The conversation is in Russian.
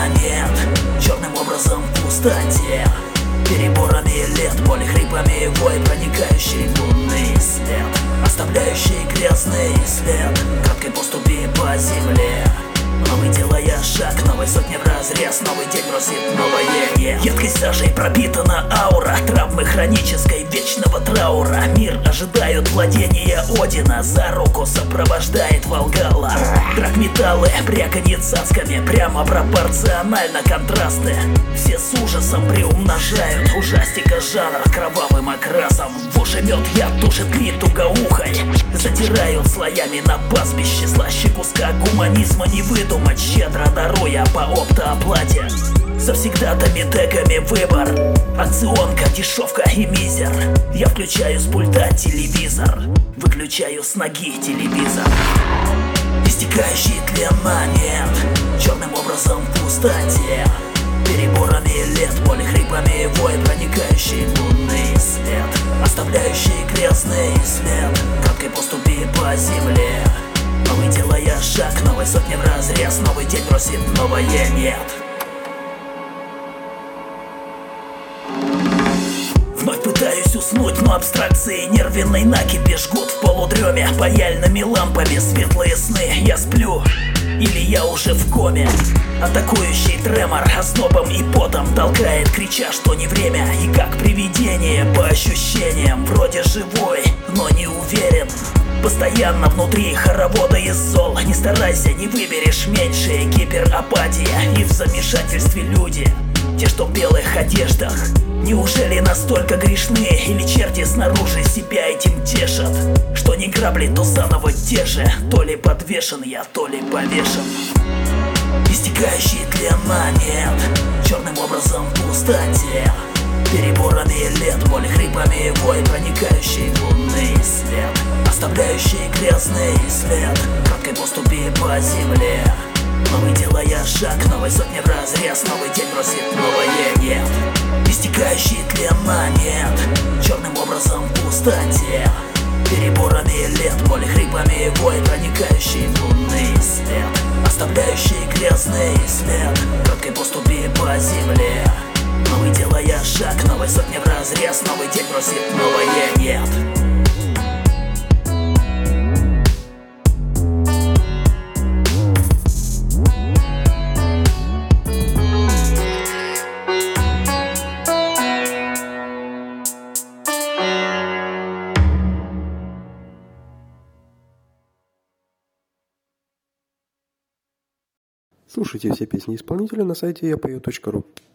нет. Черным образом в пустоте, переборами лет, боли, хрипами, вой, проникающий лунный свет, оставляющий грязный след, краткой поступи по земле. Новый делая шаг, новой сотни в разрез, новый день бросит новое «нет». Едкой сажей пропитана аура травмы хронической, вечного траура. Мир ожидают владения Одина, за руку сопровождает Волгала. Драгметаллы бряканье цацками, прямо пропорционально контрасты. Все с ужасом приумножают ужастика жанра кровавым окрасом. В уши мед яд душит грит тугоухой, затирают слоями на пастбище. Слаще куска гуманизма не выдумать, щедро даруя по оптооплате. Завсегдатами тегами выбор, акционка, дешевка и мизер. Я включаю с пульта телевизор, выключаю с ноги телевизор. Истекающий тлена нет, черным образом в пустоте, переборами лет, боли, хрипами, вой, проникающий лунный свет, оставляющий грязный след, краткой поступи по земле. Новый делая шаг, новой сотни в разрез, новый день бросит новое «нет». Вновь пытаюсь уснуть, но абстракции нервной накипи жгут в полудреме. Паяльными лампами светлые сны. Я сплю или я уже в коме? Атакующий тремор ознобом и потом толкает, крича, что не время. И как привидение по ощущениям, вроде живой, но не уверен. Постоянно внутри хоровода из зол. Не старайся, не выберешь меньше. Гиперапатия и в замешательстве люди, те, что в белых одеждах. Неужели настолько грешны? Или черти снаружи себя этим тешат? Что не грабли, то заново те же. То ли подвешен я, то ли повешен. Истекающий тлена нет, черным образом в пустоте, переборами лет, боли, хрипами, вой, проникающий лунный свет, оставляющий грязный след, краткой поступи по земле. Новый делая шаг, новой сотни в разрез, новый день бросит новое «нет». Истекающий тлена нет, черным образом в пустоте, переборами лет, боли, хрипами, вой, проникающий лунный свет, оставляющий грязный след, краткой поступи по земле. Новый делая шаг, новой сотни в разрез, новый день бросит новое «нет». Слушайте все песни исполнителя на сайте yapою.ru.